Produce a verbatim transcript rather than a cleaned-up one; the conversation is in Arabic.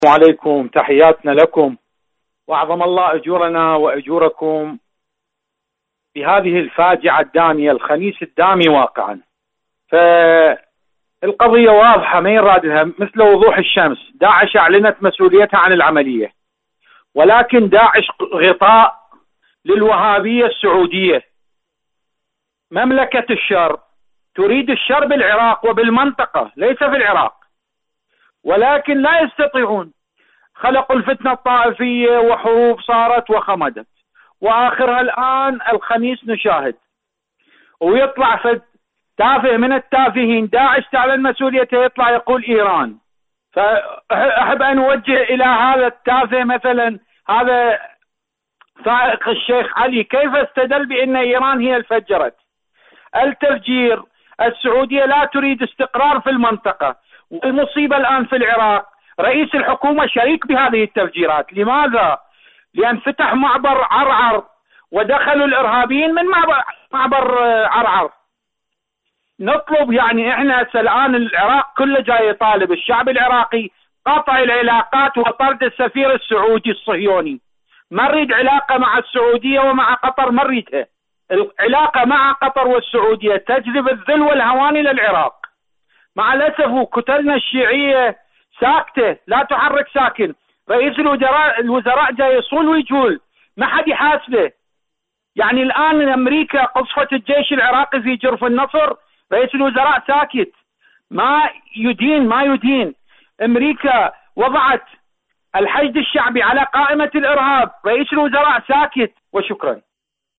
عليكم، تحياتنا لكم، وأعظم الله أجورنا وأجوركم بهذه الفاجعة الدامية، الخنيس الدامي واقعا. فالقضية واضحة ما يرادها مثل وضوح الشمس. داعش أعلنت مسؤوليتها عن العملية، ولكن داعش غطاء للوهابية السعودية. مملكة الشر تريد الشر بالعراق وبالمنطقة، ليس في العراق، ولكن لا يستطيعون. خلقوا الفتنة الطائفية وحروب صارت وخمدت، وآخرها الآن الخميس نشاهد. ويطلع فد تافه من التافهين، داعش تعلن مسؤوليته، يطلع يقول إيران. فأحب أن أوجه إلى هذا التافه مثلا، هذا سائق الشيخ علي، كيف استدل بأن إيران هي الفجرت التفجير؟ السعودية لا تريد استقرار في المنطقة، والمصيبة الآن في العراق رئيس الحكومة شريك بهذه التفجيرات. لماذا؟ لأن فتح معبر عرعر ودخلوا الإرهابيين من معبر, معبر عرعر. نطلب يعني احنا الآن العراق كله جاي يطالب الشعب العراقي قطع العلاقات وطرد السفير السعودي الصهيوني. ما نريد علاقة مع السعودية ومع قطر، ما نريدها. العلاقة مع قطر والسعودية تجذب الذل والهوان إلى العراق. مع الأسف كتلنا الشيعية ساكتة، لا تحرك ساكن. رئيس الوزراء الوزراء جاي يصول ويجول، ما حد يحاسبه. يعني الآن أمريكا قصفت الجيش العراقي في جرف النصر، رئيس الوزراء ساكت، ما يدين ما يدين. أمريكا وضعت الحشد الشعبي على قائمة الإرهاب، رئيس الوزراء ساكت. وشكرا.